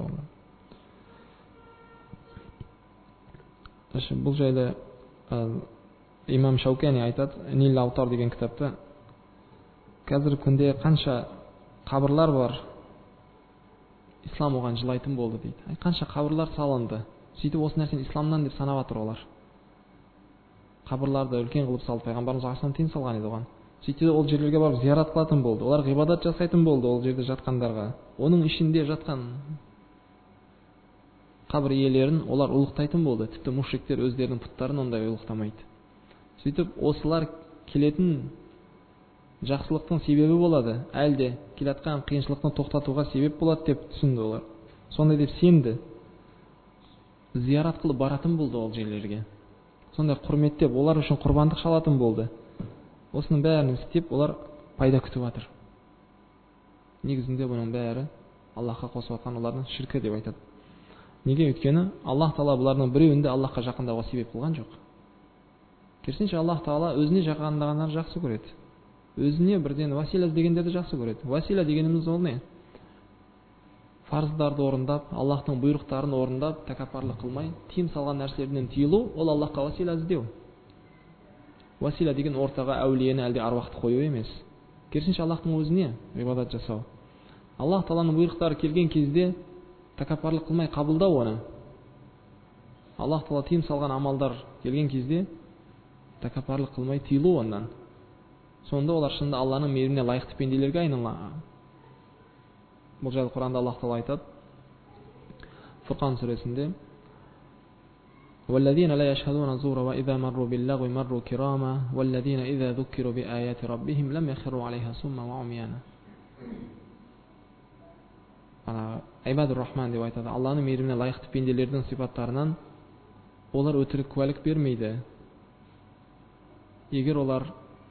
Бұл жайлы имам Шаукани айтады, Нил Аутар деген кітапта. Қазіргі күнде қанша қабырлар бар, ислам оған жылайтын болды дейді. Ай, қанша қабырлар салынды. Сөйтіп осы нәрсені исламнан деп санап жатыр олар. Қабырларды үлкен қылып салып, пайғамбарымыз алейхиссалам тыйым салған еді оған. Сөйтіп ол жерлерге барып зиярат қылатын болды. Олар ғибадат жасайтын болды ол жерде жатқандарға. Оның ішінде жатқан қабір иелерін олар ұлықтайтын болды. Тіпті мушриктер өздерінің пұттарын ондай ұлықтамайды. Сөйтіп осылар келетін жақсылықтың себебі болады, әлде келатқан қиыншылықтың тоқтатуға себеп болады деп түсінді олар. Сондай деп сенді. Зиярат қылып баратын болды ол жерлерге. Сондай құрметтеп, олар үшін құрбандық шалатын болды. Осының бәрін істеп, олар пайда күтіп жатыр. Негізінде бұның бәрі Аллахқа қосып жатқан олардың шіркі деп айтады. Неге? Өйткені Аллах Тағала бұлардың біреуінде Аллахқа жақындауға себеп қылған жоқ. Керісінше Аллах Тағала өзіне жақындағандарды жақсы көреді. Өзіне бірден васила дегендерді жақсы көреді. Васила дегеніміз ол не? Фарыздарды орындап, Аллахтың бұйрықтарын орындап, тәкаппарлық қылмай, тиым салған нәрселерден тыйылу, ол Аллахқа васила іздеу. Васила деген ортаға әулиені әлде аруақты қою емес. Керісінше Аллахтың өзіне ғибадат жасау. Аллах Тағаланың бұйрықтары келген кезде тәкаппарлық қылмай қабылдау оны. Аллах Тағала тиым салған амалдар келген кезде тәкаппарлық қылмай тыйылу ондан. Сонда олар шынында Алланың мейіріміне лайықты пенделерге айналады. Бұл жайлы Құранда Аллах Тағала айтады. Фурқан сүресінде: وَالَّذِينَ لَا يَشْهَدُونَ الزُّورَ وَإِذَا مَرُّوا بِاللَّغْوِ مَرُّوا كِرَامًا وَالَّذِينَ إِذَا ذُكِّرُوا بِآيَاتِ رَبِّهِمْ لَمْ يَخِرُّوا عَلَيْهَا صُمًّا وَعُمْيَانًا. Ана Ибадур Рахман деп айтады. Алланың мейіріміне лайықты пенделердің сипаттарынан олар өтірік куәлік бермейді. Егер олар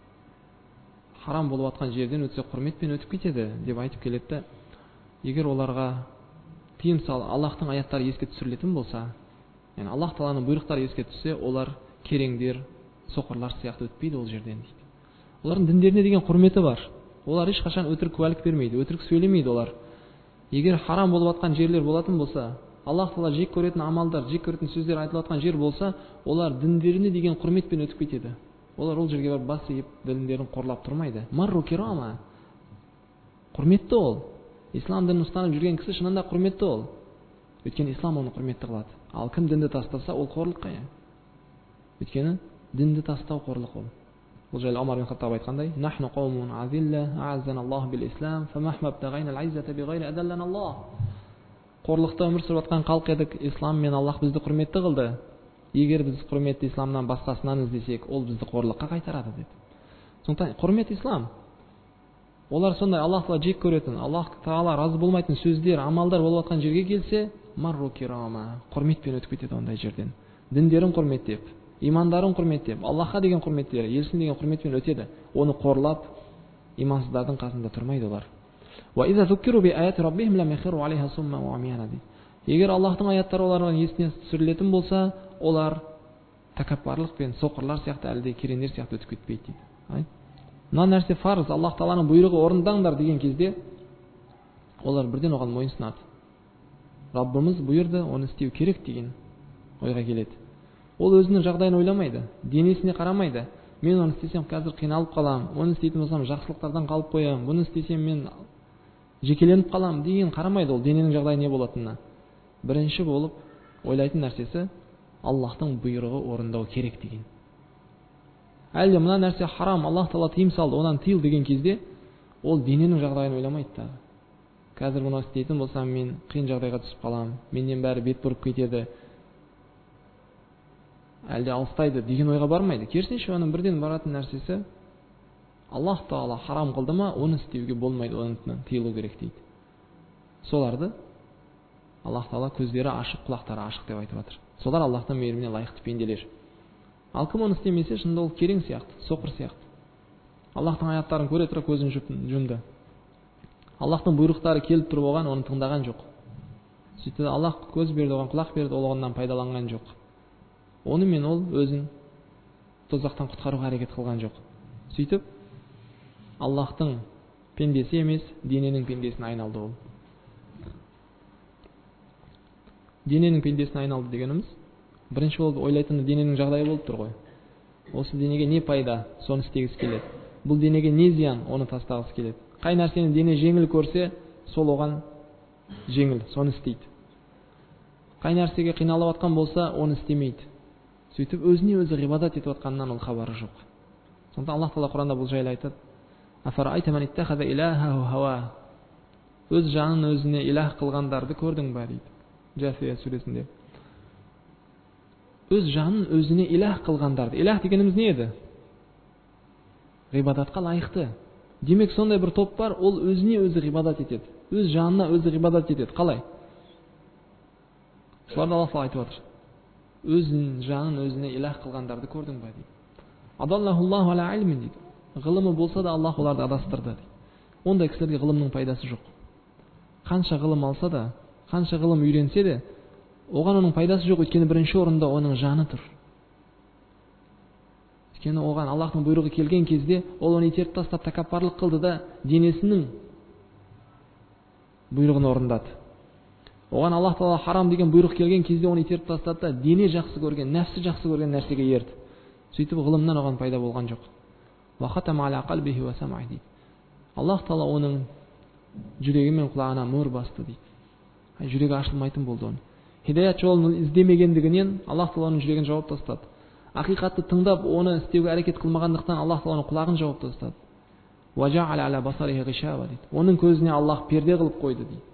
харам болып жатқан жерден өтсе құрметпен өтіп кетеді деп айтып келеді. Егер оларға тыйым сал, Аллахтың аяттары еске түсірілетін болса, яғни Аллах Тағаланың бұйрықтары еске түссе, олар кереңдер, соқырлар сияқты өтпейді ол жерден дейді. Олардың діндеріне деген құрметі бар. Олар ешқашан өтірік куәлік бермейді, өтірік сөйлемейді олар. Егер харам болып жатқан жерлер болатын болса, Аллах Тағала жек көретін амалдар, жек көретін сөздер айтылып жатқан жер болса, олар діндеріне деген құрметпен өтіп кетеді. Олар ол жерге барып бас иіп, діндерін қорлап тұрмайды. Марру кирама. Құрметті ол. Ислам дінін ұстанып жүрген кісі шынында құрметті ол. Өйткені ислам оны құрметті қылады. Ал кім дінді тастаса, ол қорлыққа. Өйткені дінді тастау қорлық ол. Бұл жайлы Омар бин Хаттаб айтқандай: "Нахну қаумун азилла, а'аzzана Аллах бил ислам, фамахма бтагайна ал-иззата биғайри адаллана Аллах." Қорлықта өмір сүріп жатқан халық едік, ислам мен Аллах бізді құрметті қылды. Егер біз құрметті исламнан басқасынан іздесек, ол бізді қорлыққа қайтарады деді. Сондықтан құрмет ислам. Олар сондай Аллах Тағала жек көретін, Аллах Тағала разы болмайтын сөздер, амалдар болып жатқан жерге келсе, марру кирама, құрметпен өтіп кетеді ондай жерден. Діндерін құрметтеп, имандарын құрметтеп, Аллахқа деген құрметтері, елшісіне деген құрметпен өтеді. Оны қорлап, имансыздардың қасында тұрмайды олар. Ва иза зуккиру би аяти раббихим лам яхиру алейха сумма ва умияна. Егер Аллахтың аяттары олардың есіне түсірілетін болса, олар тәкаппарлықпен, соқырлар сияқты, әлде кереңдер сияқты өтіп кетпейді дейді. Мына нәрсе фарыз, Аллах Тағаланың бұйрығы орындаңдар деген кезде, олар бірден оған мойынсынады. Раббымыз бұйырды, оны істеу керек деген ойға келеді. Ол өзінің жағдайын ойламайды, денесіне қарамайды. Мен оны істесем қазір қиналып қалам, оны істейтін болсам жақсылықтардан қалып қоям, бұны істесем мен жекеленіп қалам деген қарамайды ол дененің жағдайы не болатынына. Бірінші болып ойлайтын нәрсесі Аллахтың бұйрығы орындау керек деген. Әлде мына нәрсе харам, Аллах Тағала тыйым салды, онан тыйыл деген кезде ол дененің жағдайын ойламайды да. Қазір бұны істейтін болсам мен қиын жағдайға түсіп қалам, менен бәрі бет бұрып кетеді, әлде алыстайды деген ойға бармайды. Керісінше оның бірден баратын нәрсесі Аллах Тағала харам қылды ма, оны істеуге болмайды, онан тыйылу керек дейді. Соларды Аллах Тағала көздері ашық, құлақтары ашық деп айтып жатыр. Солар Аллахтың мейіріміне лайықты пенделер. Ал кім оны істемесе, шынында ол керең сияқты, соқыр сияқты. Аллахтың аяттарын көре тұра көзін жұмды. Аллахтың бұйрықтары келіп тұрып оған, оны тыңдаған жоқ. Сөйтті, Аллах көз берді, оған құлақ берді, ол оғаннан пайдаланған жоқ. Оны мен ол өзін тозақтан құтқаруға әрекет қылған жоқ. Сөйтіп, Аллахтың пендесі емес, дененің пендесіне айналды ол. Дененің пендесіне айналды дегеніміз, бірінші болып ойлайтыны дененің жағдайы болып тұр ғой. Осы денеге не пайда, соны істегісі келеді. Бұл денеге не зиян, оны тастағысы келеді. Қай нәрсені дене жеңіл көрсе, сол оған жеңіл, соны істейді. Қай нәрсеге қиналып жатқан болса, оны істемейді. Сөйтіп өзіне өзі ғибадат етіп жатқанынан ол хабары жоқ. Сондықтан Аллах Тағала Құранда бұл жайлы айтады: "Афарайта ман иттахаза илахаху хава." Өз жанын өзіне илах қылғандарды көрдің ба дейді. Jafiya сүресінде. Өз жанын өзіне илах қылғандарды. Илах дегеніміз не еді? Ғибадатқа лайықты. Демек сондай бір топ бар, ол өзіне өзі ғибадат етеді. Өз жанына өзі ғибадат етеді. Қалай? Соларды Аллах айтып отыр. Өзін жанын өзіне илах қылғандарды көрдің бе дейді. Адаллахуллаху аля илмин дейді. Ғылымы болса да Аллах оларды адастырды дейді. Ондай кісілерге ғылымның пайдасы жоқ. Қанша ғылым алса да, қанша ғылым үйренсе де, оған оның пайдасы жоқ, өйткені бірінші орында оның жаны тұр. Өйткені оған Аллахтың бұйрығы келген кезде ол оны итеріп тастап тәкаппарлық қылды да денесінің бұйрығын орындады. Оған Аллах Тағала харам деген бұйрық келген кезде оны итеріп тастады да дене жақсы көрген, нәпсі жақсы көрген нәрсеге ерді. Сөйтіп ғылымнан оған пайда болған жоқ. Вахатама аля қалбихи ва самъихи дейді. Аллах Тағала оның жүрегі мен құлағына мөр басты дейді. Жүрегі ашылмайтын болды оның. Хидаят жолын іздемегендігінен Аллах Тағала оның жүрегін жауып тастады. Ақиқатты тыңдап, оны істеуге әрекет қылмағандықтан Аллах Тағала оның құлағын жауып тастады. Важа'аля аля басарихи ғишава дейді. Оның көзіне Аллах перде қылып қойды дейді.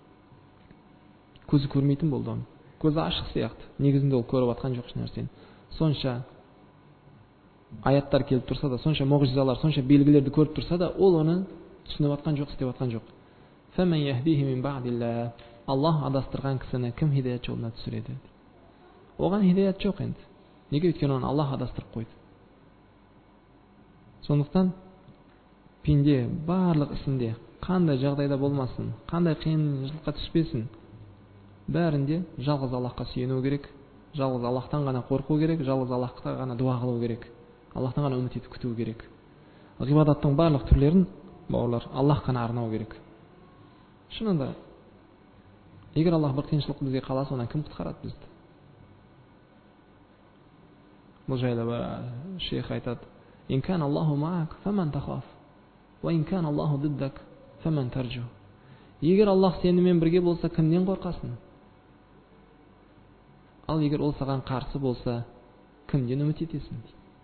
Көзі көрмейтін болды оның. Көзі ашық сияқты. Негізінде ол көріп жатқан жоқ нәрсені. Сонша аяттар келіп тұрса да, сонша мұғжизалар, сонша белгілерді көріп тұрса да, ол оны түсініп жатқан жоқ, істеп жатқан жоқ. Фәмән яхдихи мин ба'дилла. Аллах адастырған кісіні кім хидаят жолына түсіреді? Оған хидаят жоқ енді. Неге? Өйткені оны Аллах адастырып қойды. Сондықтан пенде барлық ісінде, қандай жағдайда болмасын, қандай қиыншылыққа түспесін, бәрінде жалғыз Аллахқа сүйену керек, жалғыз Аллахтан ғана қорқу керек, жалғыз Аллахқа ғана дуа қылу керек, Аллахтан ғана үміт етіп күту керек. Ғибадаттың барлық түрлерін, бауырлар, Аллах қана арнау керек. Шынында, егер Аллах бір қиыншылық бізге қаласа, онан кім құтқарады бізді? Бұл жайлы бір шейх айтады: "Ин кан Аллаху маак, фаман тахаф, ва ин кан Аллаху диддак, фаман тарджу." Егер Аллах сенімен бірге болса, кімнен қорқасың? Ал егер ол саған қарсы болса, кімден үміт етесің?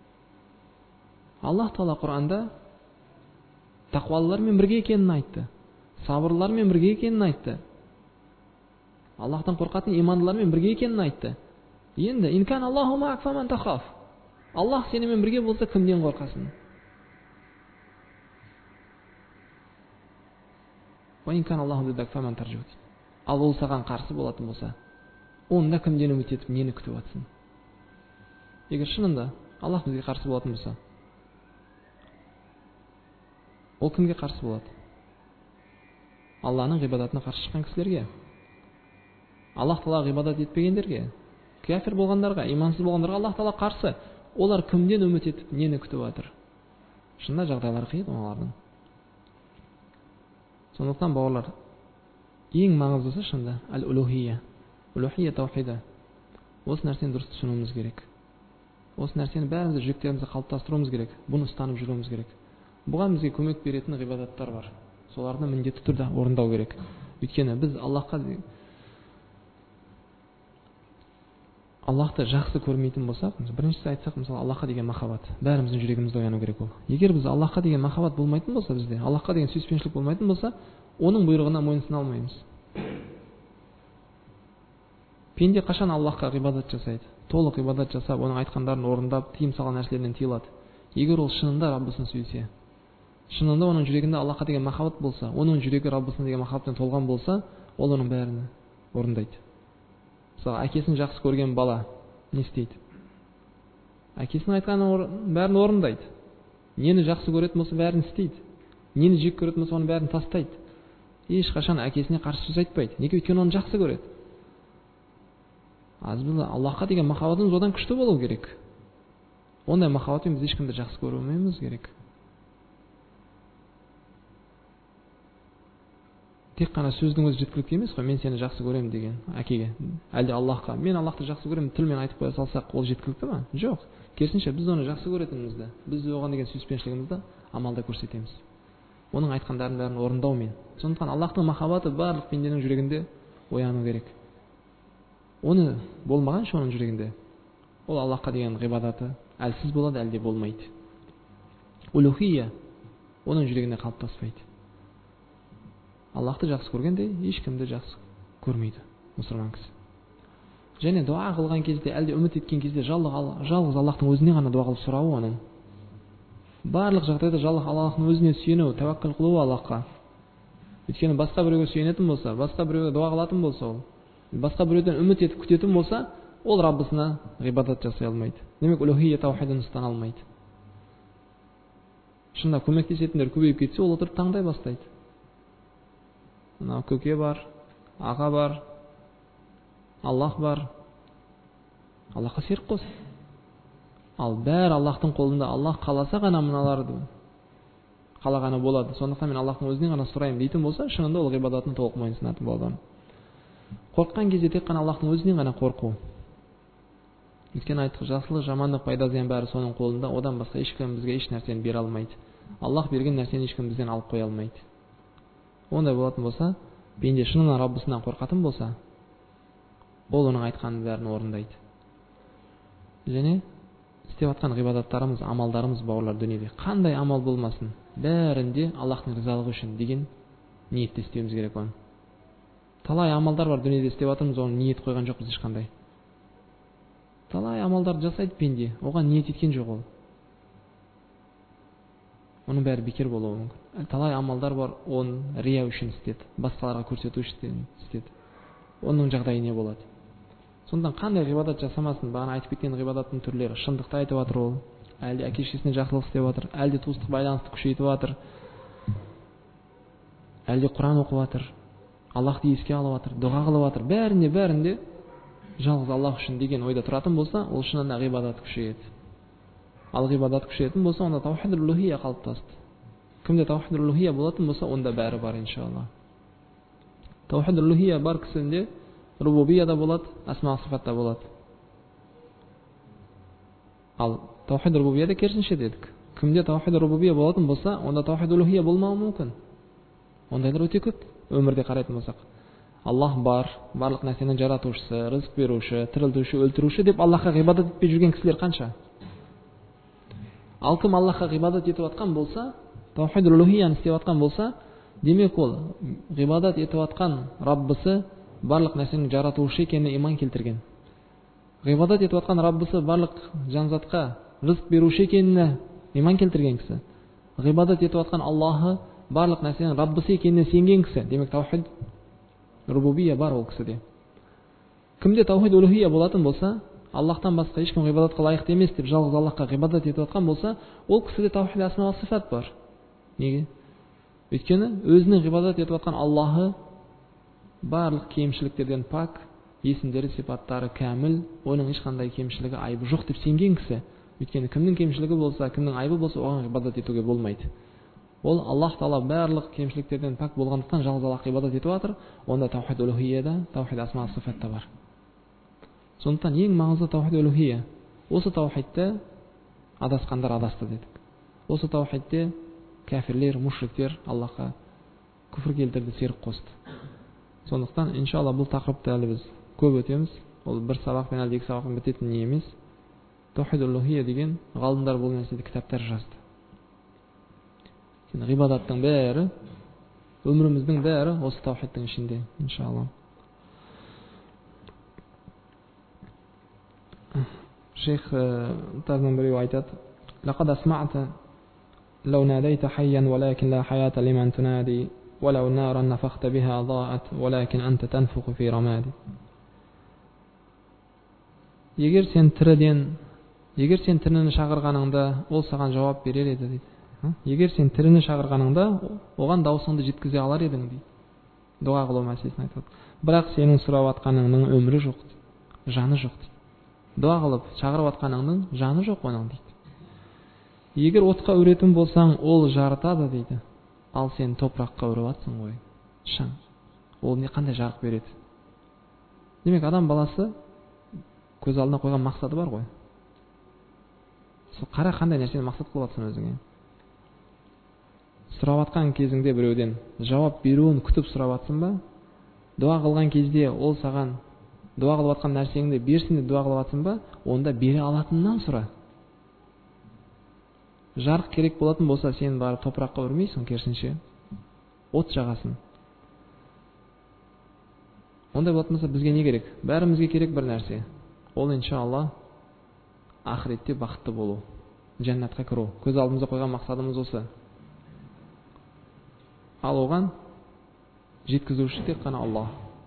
Аллах Тағала Құранда тақуалылармен бірге екенін айтты, сабырлармен бірге екенін айтты, Аллахтан қорқатын имандылармен бірге екенін айтты. Енді ин кан Аллаху маак фаман тахаф. Аллах сенімен бірге болса, кімден қорқасың? Ва ин кан Аллаху диддак фаман тарджу. Ал ол саған қарсы болатын болса, онда кімден үміт етіп, нені күтіп жатсың? Егер шынында Аллах бізге қарсы болатын болса, ол кімге қарсы болады? Аллахның ғибадатына қарсы шыққан кісілерге, Аллах Тағала ғибадат етпегендерге, кәфір болғандарға, имансыз болғандарға Аллах Тағала қарсы. Олар кімден үміт етіп, нені күтіп жатыр? Шынында жағдайлар қиын олардың. Сондықтан бауырлар, ең маңыздысы шынында әл-улухия, улухия таухида. Осы нәрсені дұрыс түсінуіміз керек. Осы нәрсені бәрімізді жүректерімізде қалыптастыруымыз керек. Бұны ұстанып жүруіміз керек. Бұған бізге көмек беретін ғибадаттар бар. Соларды міндетті түрде орындау керек. Өйткені біз Аллахқа Аллахты жақсы көрмейтін болсақ, біріншісі айтсақ, мысалы, Аллахқа деген махаббат. Бәріміздің жүрегімізде ояну керек ол. Егер біз Аллахқа деген махаббат болмайтын болса, бізде Аллахқа деген сүйіспеншілік болмайтын болса, оның бұйрығына мойынсына алмаймыз. Пенде қашан Аллахқа ғибадат жасайды? Толық ғибадат жасап, оның айтқандарын орындап, тыйым салған нәрселерден тыйылады. Егер ол шынында Раббысын сүйсе, шынында оның жүрегінде Аллахқа деген махаббат болса, оның жүрегі Раббысына деген махаббаттан толған болса, ол оның бәрін орындайды. Мысалы, әкесін жақсы көрген бала не істейді? Әкесінің айтқанын бәрін орындайды. Нені жақсы көретін болса, бәрін істейді. Нені жек көретін болса, оның бәрін тастайды. Ешқашан әкесіне қарсы сөз айтпайды. Неге? Өйткені оны жақсы көреді. Азбилла, Аллахқа деген махаббатымыз одан күшті болу керек. Ондай махаббатпен біз ешкімді жақсы көрмеуіміз керек. Тек қана сөздің өзі жеткілікті емес қой, мен сені жақсы көремін деген әкеге. Әлде Аллахқа, мен Аллахты жақсы көремін, тілмен айтып қоя салсақ, ол жеткілікті ма? Жоқ. Керісінше біз оны жақсы көретінімізді, біз оған деген сүйіспеншілігімізді амалда көрсетеміз. Оның айтқандарын бәрін орындаумен. Сондықтан Аллахтың махаббаты барлық пенденің жүрегінде ояну керек. Оны болмағанша оның жүрегінде, ол Аллахқа деген ғибадаты әлсіз болады, әлде болмайды. Улухия оның жүрегінде қалыптаспайды. Аллахты жақсы көргенде ешкімді жақсы көрмейді. мұсылман кісі. Және дуа қылған кезде, әлде үміт еткен кезде жалғыз Аллахтың өзіне ғана дуа қылып сұрауы оның. Барлық жағдайда жалғыз Аллахтың өзіне сүйену, тәуәккүл қылуы Аллахқа. Өйткені басқа біреуге сүйенетін болса, басқа біреуге дуа қылатын болса, ол басқа біреуден үміт етіп күтетін болса, ол Раббысына ғибадат жасай алмайды. Демек, улухия таухидын ұстана алмайды. Шында көмектесетіндер көбейіп кетсе, ол отырып таңдай бастайды. Мына көке бар, аға бар, Аллах бар. Аллахқа серік қос. Ал бәрі Аллахтың қолында. Аллах қаласа ғана мыналарды қалағаны болады. Сондықтан мен Аллахтың өзінен ғана сұраймын дейтін болса, шынында ол ғибадатын толық мойынсынатын болады. Қорыққан кезде тек қана Аллахтың өзінен ғана қорқу. Өйткені айттық, жақсылық, жамандық, пайда зиян бәрі соның қолында. Одан басқа ешкім бізге еш нәрсені бере алмайды. Аллах берген нәрсені ешкім бізден алып қоя алмайды. Ондай болатын болса, пенде шынынан Раббысынан қорқатын болса, ол оның айтқанын бәрін орындайды. Және істеп жатқан ғибадаттарымыз, амалдарымыз, бауырлар, дүниеде қандай амал болмасын, бәрінде Аллахтың ризалығы үшін деген ниетте істеуіміз керек оны. Талай амалдар бар дүниеде істеп жатырмыз, оны ниет қойған жоқпыз ешқандай. Талай амалдарды жасайды пенде, оған ниет еткен жоқ ол. Оның бәрі бекер болуы мүмкін. Талай амалдар бар, оны рия үшін істеді, басқаларға көрсету үшін істеді. Оның жағдайы не болады? Сондан қандай ғибадат жасамасын, бағана айтып кеткен ғибадаттың түрлері, шындықты айтып жатыр ол, әлде әке-шешесіне жақсылық істеп жатыр, әлде туыстық байланысты күшейтіп жатыр, әлде Құран оқып жатыр, Аллахты еске алып жатыр, дұға қылып жатыр, бәрінде бәрінде жалғыз Аллах үшін деген ойда тұратын болса, ол шынында ғибадат күшейеді. Ал ғибадат күшейетін болса, онда таухид улухия қалыптасты. Кімде таухид улухия болатын болса, онда бәрі бар иншалла. Таухид улухия бар кісінде рубубия да болады, асма сифат та болады. Ал таухид рубубия да керісінше дедік. Кімде таухид рубубия болатын болса, онда таухид улухия болмауы мүмкін. Ондайлар өте көп. Өмірде қарайтын болсақ, Аллах бар, барлық нәрсенің жаратушысы, рызық беруші, тірілтуші, өлтіруші деп Аллахқа ғибадат етпей жүрген кісілер қанша? Ал кім Аллахқа ғибадат етіп жатқан болса, таухид улухияны істеп жатқан болса, демек ол ғибадат етіп жатқан Раббысы барлық нәрсенің жаратушы екеніне иман келтірген. Ғибадат етіп жатқан Раббысы барлық жанзатқа рызық беруші екеніне иман келтірген кісі. Ғибадат етіп жатқан Аллахы барлық нәрсенің Раббысы екеніне сенген кісі. Демек таухид рубубия бар ол кісіде. Кімде таухид улухия болатын болса, Аллахтан басқа ешкім ғибадатқа лайықты емес деп жалғыз Аллахқа ғибадат етіп жатқан болса, ол кісіде таухид асма ва сифат бар. Неге? Өйткені өзінің ғибадат етіп жатқан Аллахы барлық кемшіліктерден пак, есімдері, сипаттары кәміл, оның ешқандай кемшілігі, айыбы жоқ деп сенген кісі. Өйткені кімнің кемшілігі болса, кімнің айыбы болса, оған ғибадат етуге болмайды. Ол Аллах Таала барлық кемшіліктерден пак болғандықтан жалғыз Аллахқа ғибадат етіп жатыр. Онда таухид улухияда, таухид асма сифатта бар. Сондықтан ең маңызды таухид улухия. Осы таухидте адасқандар адасты дедік. Осы таухидте кәфирлер, мушриктер Аллахқа күфір келтірді, серік қосты. Сондықтан иншалла бұл тақырыпты әлі біз көп өтеміз. Ол бір сабақпен әлде екі сабақпен бітетін не емес. Таухид улухия деген ғалымдар бұл нәрседе кітаптар жазды. Ғибадаттың бәрі, өміріміздің бәрі осы таухидтың ішінде, иншалла. Шейх тазынан біреу айтады: "Лақад асмa'та лау надайта хайян, валакин ла хаята лиман тунади, валау наран нафахта биха ضاءت, валакин анта танфуху фи рамади." Егер сен тіріден, егер сен тіріні шақырғаныңда, ол саған жауап берер еді дейді. Егер сен тіріні шақырғаныңда, оған даусыңды жеткізе алар едің дейді. Дұға қылу мәселесін айтады. Бірақ сенің сұрап атқаныңның өмірі жоқ, жаны жоқ дейді. Дұға қылып шақырып атқаныңның жаны жоқ оның дейді. Егер отқа өретін болсаң, ол жарытады дейді. Ал сен топыраққа өріп атсың ғой, шаң. Ол не қандай жарық береді? Демек адам баласы көз алдына қойған мақсаты бар ғой. Сол қара қандай нәрсені мақсат қылып атсың өзіңе. Сұрап атқан кезіңде біреуден жауап беруін күтіп сұрап атсың ба? Дұға қылған кезде ол саған дұға қылып атқан нәрсеңді берсін деп дұға қылып атсың ба? Онда бере алатыннан сұра. Жарық керек болатын болса, сен барып топыраққа өрмейсің, керісінше от жағасың. Ондай болатын болса бізге не керек? Бәрімізге керек бір нәрсе. Ол иншалла ақыретте бақытты болу, жәннатқа кіру. Көз алдымызда қойған мақсатымыз осы. Ал оған жеткізуші тек қана Аллах.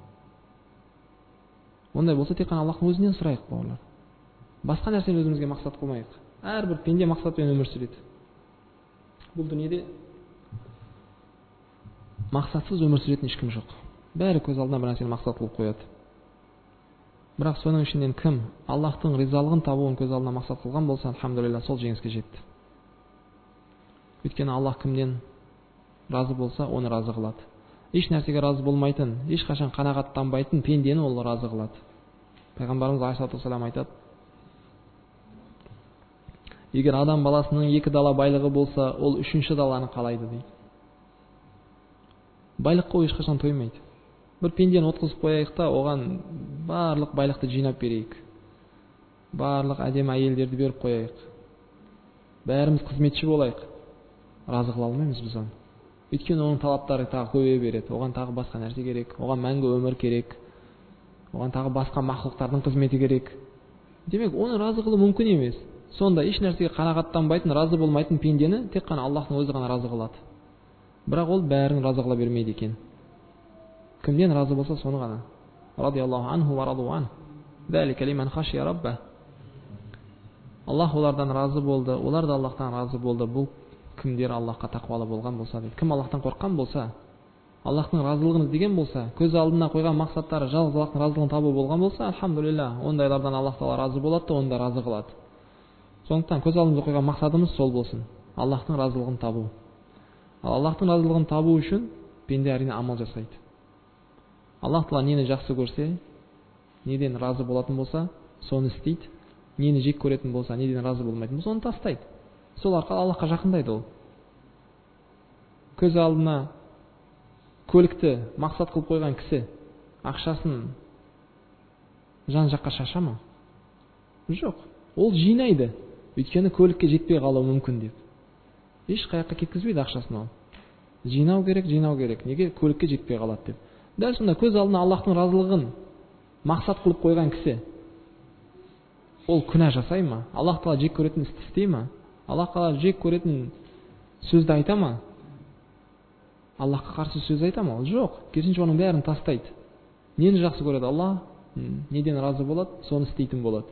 Ондай болса тек қана Аллахтың өзінен сұрайық, бауырлар. Басқа нәрсені өзімізге мақсат қылмайық. Әрбір пенде мақсатпен өмір сүреді. Бұл дүниеде мақсатсыз өмір сүретін ешкім жоқ. Бәрі көз алдына бір нәрсені мақсат қылып қояды. Бірақ соның ішінен кім Аллахтың ризалығын табуын көз алдына мақсат қылған болса, алхамдулилля, сол жеңіске жетті. Өйткені Аллах кімнен разы болса, оны разы қылады. Еш нәрсеге разы болмайтын, ешқашан қанағаттанбайтын пендені ол разы қылады. Пайғамбарымыз алейхиссалату вассалам айтады: егер адам баласының екі дала байлығы болса, ол үшінші даланы қалайды дейді. Байлыққа ешқашан тоймайды. Бір пендені отқызып қояйық та, оған барлық байлықты жинап берейік. Барлық әдемі әйелдерді беріп қояйық. Бәріміз қызметші болайық. Разы қыла алмаймыз біз оны. Өйткені оның талаптары тағы көбейе береді. Оған тағы басқа нәрсе керек. Оған мәңгі өмір керек. Оған тағы басқа мақлұқтардың қызметі керек. Демек, оны разы қылу мүмкін емес. Сонда еш нәрсеге қанағаттанбайтын, разы болмайтын пендені тек қана Аллахтың өзі ғана разы қылады. Бірақ ол бәрін разы қыла бермейді екен. Кімден разы болса, соны ғана. Радиаллаху анху ва раду ан. Залика лиман хашия рабба. Аллах олардан разы болды, олар да Аллахтан разы болды. Бұл кімдер Аллахқа тақуалы болған болса дейді. Кім Аллахтан қорыққан болса, Аллахтың разылығын іздеген болса, көз алдына қойған мақсаттары жалғыз Аллахтың разылығын табу болған болса, алхамдулилля, ондайлардан Аллах Тағала разы болады, оны да разы қылады. Сондықтан көз алдымызда қойған мақсатымыз сол болсын, Аллахтың разылығын табу. Ал Аллахтың разылығын табу үшін пенде әрине амал жасайды. Аллах Тағала нені жақсы көрсе, неден разы болатын болса, соны істейді. Нені жек көретін болса, неден разы болмайтын болса, оны тастайды. Сол арқылы Аллахқа жақындайды ол. Көз алдына көлікті мақсат қылып қойған кісі ақшасын жан жаққа шаша ма? Жоқ. Ол жинайды. Өйткені көлікке жетпей қалуы мүмкін деп. Еш қаяққа кеткізбейді ақшасын ол. Жинау керек, жинау керек. Неге? Көлікке жетпей қалады деп. Дәл сонда көз алдына Аллахтың разылығын мақсат қылып қойған кісі ол күнә жасай ма? Аллах Тағала жек көретін істі істей ма? Аллах Тағала жек көретін сөзді айта ма? Аллахқа қарсы сөз айта ма? Ол жоқ. Керісінше оның бәрін тастайды. Нені жақсы көреді Аллах? Неден разы болады? Соны істейтін болады.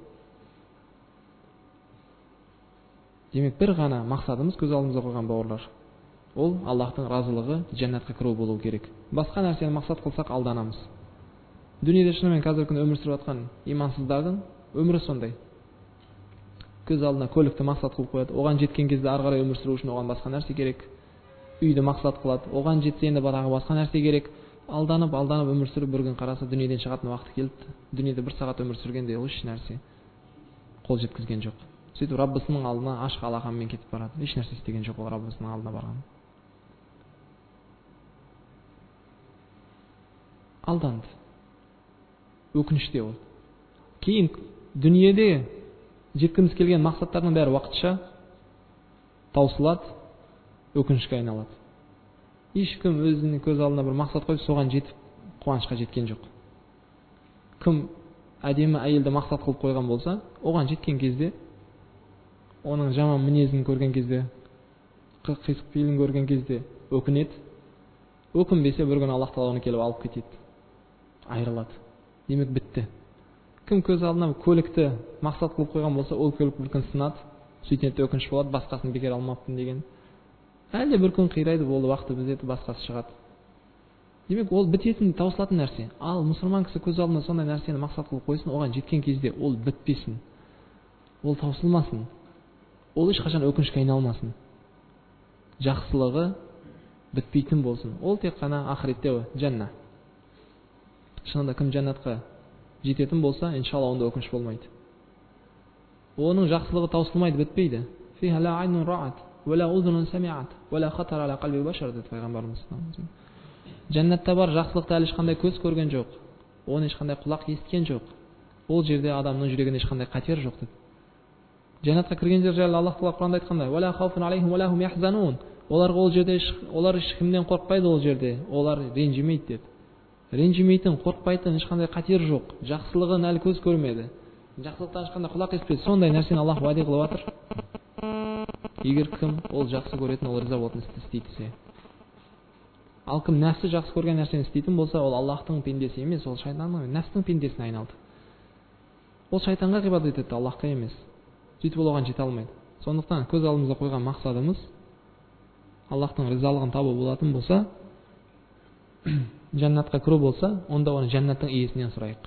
Демек, бір ғана мақсатымыз көз алдымызда қойған бауырлар. Ол Аллахтың разылығы, жәннатқа кіру болу керек. Басқа нәрсені мақсат қылсақ алданамыз. Дүниеде шынымен қазіргі күні өмір сүріп жатқан имансыздардың өмірі сондай. Көз алдына көлікті мақсат қылып қояды. Оған жеткен кезде ары қарай өмір сүру үшін оған басқа нәрсе керек. Үйді мақсат қылады. Оған жетсе енді тағы басқа нәрсе керек. Алданып, алданып өмір сүріп, бір күн қараса дүниеден шығатын уақыты келді. Дүниеде бір сағат өмір сүргенде ол еш нәрсе қол жеткізген жоқ. Сөйтіп Раббысының алдына ашық алақанмен кетіп барады. Еш нәрсе істеген жоқ ол Раббысының алдына барған. Алданды. Өкініште ол. Кейін дүниеде жеткіміз келген мақсаттардың бәрі уақытша таусылады, өкінішке айналады. Ешкім өзінің көз алдына бір мақсат қойып, соған жетіп, қуанышқа жеткен жоқ. Кім әдемі әйелді мақсат қылып қойған болса, оған жеткен кезде, оның жаман мінезін көрген кезде, қисық пейілін көрген кезде өкінеді. Өкінбесе бір күн Аллах Тағала оны келіп алып кетеді. Айырылады. Демек бітті. Кім көз алдына көлікті мақсат қылып қойған болса, ол көлік бір күн сынады, сөйтеді өкініш болады, басқасын бекер алмаппын деген. Әлде бір күн қирайды, болды, уақыты бітеді, басқасы шығады. Демек, ол бітетін, таусылатын нәрсе. Ал мұсылман кісі көз алдына сондай нәрсені мақсат қылып қойсын, оған жеткен кезде ол бітпесін. Ол таусылмасын. Ол ешқашан өкінішке айналмасын. Жақсылығы бітпейтін болсын. Ол тек қана ақыретте жәнна. Шынында кім жәннатқа жететін болса, иншалла онда өкініш болмайды. Оның жақсылығы таусылмайды, бітпейді. Фиха ла айнун раат, ва ла узунун самиат, ва ла хатар ала қалби башар деді пайғамбарымыз. Жәннатта бар жақсылықты әлі ешқандай көз көрген жоқ. Оны ешқандай құлақ естіген жоқ. Ол жерде адамның жүрегінде ешқандай қатер жоқ деді. Жәннатқа кіргендер жайлы Аллах Тағала Құранда айтқандай: "Ва ла хауфун алейхим ва ла хум яхзанун". Оларға ол жерде олар ешкімнен қорықпайды ол жерде. Олар ренжімейді деді. ренжімейтін, қорықпайтын, ешқандай қатер жоқ, жақсылығын әлі көз көрмеді, жақсылықтан ешқандай құлақ еспеді, сондай нәрсені Аллах уәде қылып жатыр. Егер кім ол жақсы көретін, ол риза болатын істі істейді. Ал кім нәпсі жақсы көрген нәрсені істейтін болса, ол Аллахтың пендесі емес, ол шайтанның, нәпсінің пендесіне айналды. Ол шайтанға ғибадат етті, Аллахқа емес. Сөйтіп ол оған жете алмайды. Сондықтан көз алдымызда қойған мақсадымыз Аллахтың ризалығын табу болатын болса, жәннатқа кіру болса, онда оны жәннаттың иесінен сұрайық.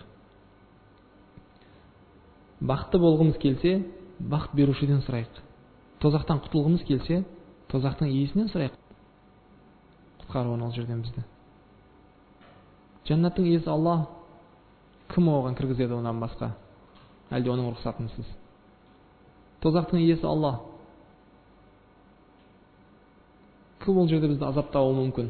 Бақытты болғымыз келсе, бақыт берушіден сұрайық. Тозақтан құтылғымыз келсе, тозақтың иесінен сұрайық. Құтқаруын ол жерден бізді. Жәннаттың иесі Аллах, кім оған кіргізеді онан басқа? Әлде оның рұқсатынсыз. Тозақтың иесі Аллах. Кім ол жерде бізді азаптауы мүмкін?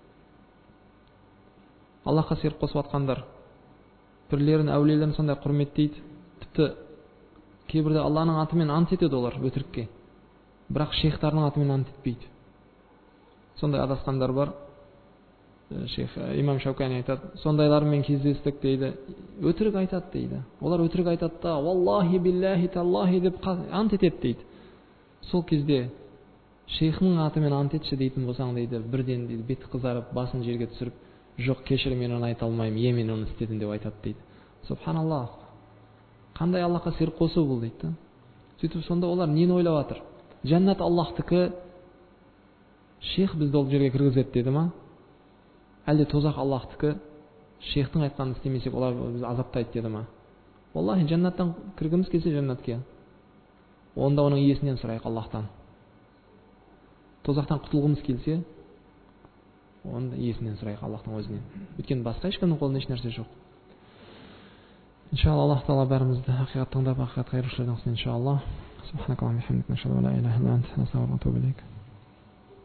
Аллахқа серік қосып атқандар, бірлерін, әулиелерін сондай құрметтейді. Тіпті кейбірде Алланың атымен ант етеді олар өтірікке. Бірақ шейхтарының атымен ант етпейді. Сондай адасқандар бар. Шейх имам Шаукани айтады, сондайлармен кездестік дейді, өтірік айтады дейді. Олар өтірік айтады да, валлахи биллахи таллахи деп ант етеді дейді. Сол кезде шейхінің атымен ант етші дейтін болсаң дейді, бірден дейді, беті қызарып, басын жерге түсіріп, жоқ, кешір, мен оны айта алмаймын, е, мен оны істедім деп айтады дейді. Субханаллах. Қандай Аллахқа серік қосу бұл дейді. Сөйтіп сонда олар нені ойлап жатыр? Жәннат Аллахтікі, шейх бізді ол жерге кіргізеді деді ма? Әлде тозақ Аллахтікі, шейхтің айтқанын істемесек, олар бізді азаптайды деді ма? Аллахи, жәннаттан кіргіміз келсе жәннатке, онда оның иесінен сұрайық Аллахтан. Тозақтан құтылғымыз келсе, онда иесінен сұрайық Аллахтың өзінен. Өйткені басқа ешкімнің қолында еш нәрсе жоқ. Иншалла, Аллах Тағала бәрімізді ақиқат тыңдап, ақиқатқа ерушілерден қылсын, иншалла. Субханакаллахумма ва бихамдика, нашһadu ан ла илаха илля анта, настағфирука ва натубу илейк.